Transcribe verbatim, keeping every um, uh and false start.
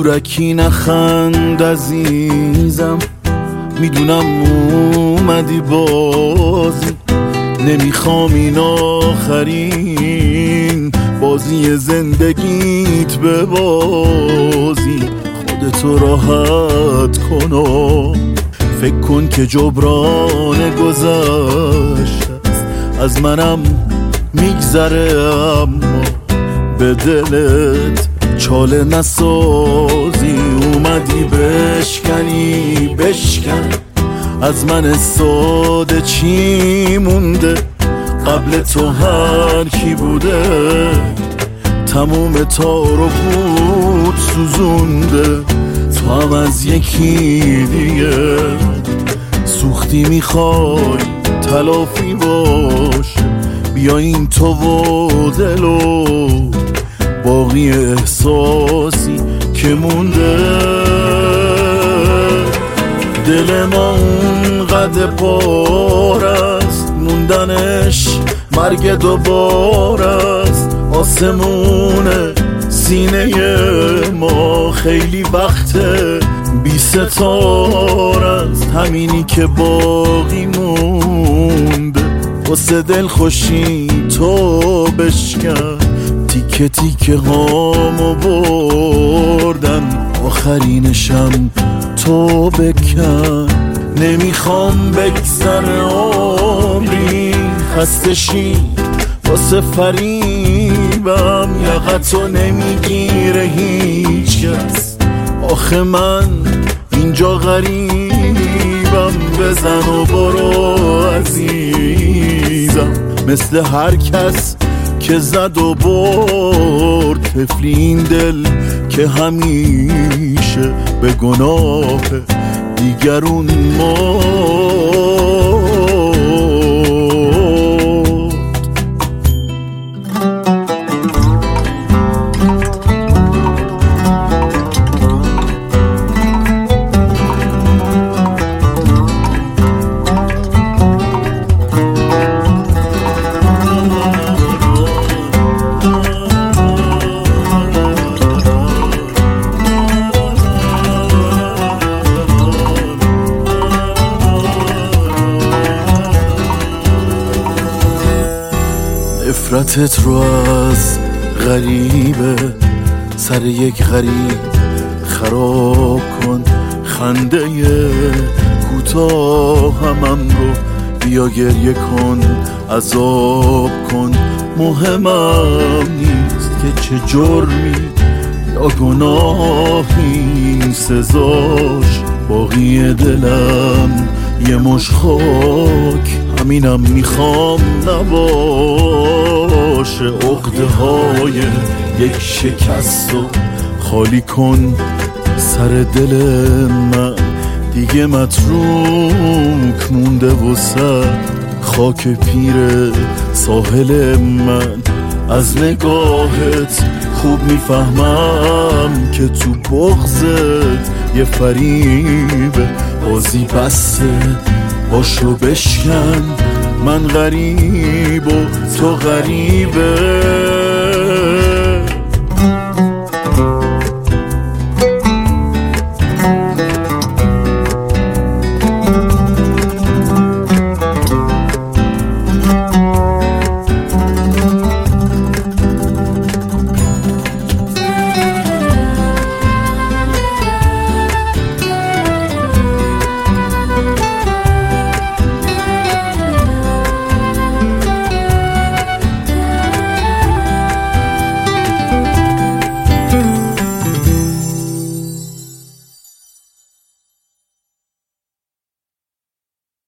زورکی نخند عزیزم، میدونم اومدی بازی، نمیخوام این آخرین بازی زندگیت به بازی. خودتو راحت کن و فکر کن که جبران گذشته از منم میگذره، اما به دلت چاله نسازی. اومدی بشکنی بشکن از من ساده چی مونده، قبل تو هر کی بوده تموم تار و پود سوزونده. تو هم از یکی دیگه سوختی، میخوای تلافی باشه، بیاین تو و دل و باقی احساسی که مونده. دل ما اونقدر پار است، موندنش مرگ دوبار است. آسمون سینه ما خیلی وقت بی ستار است، همینی که باقی مونده واسه دل خوشی تو بشکن. تیکه تیکه هامو بردن، آخرینشم تو بکن. نمیخوام بگذره عمری خسته شی واسه فریبم، یقتو نمیگیره هیچ کس، آخه من اینجا غریبم. بزن و برو عزیزم، مثل هر کس که زد و برد. طفلی این دل که همیشه به گناه دیگرون مرد. نفرتت رو از غریبه سر یک غریب خراب کن. خنده کوتاه همم رو بیا گریه کن، عذاب کن. مهمم نیست که چه جرمی یا گناهی سزاش، باقی دلم یه مش خاک، همینم میخوام نباشه. عقده های یک شکست و خالی کن سر دل من، دیگه متروک مونده وسط خاک پیر ساحل من. از نگاهت خوب میفهمم که تو بغضت یه فریبه، بازی بسته باشو بشکن. من غریب و تو غریبه،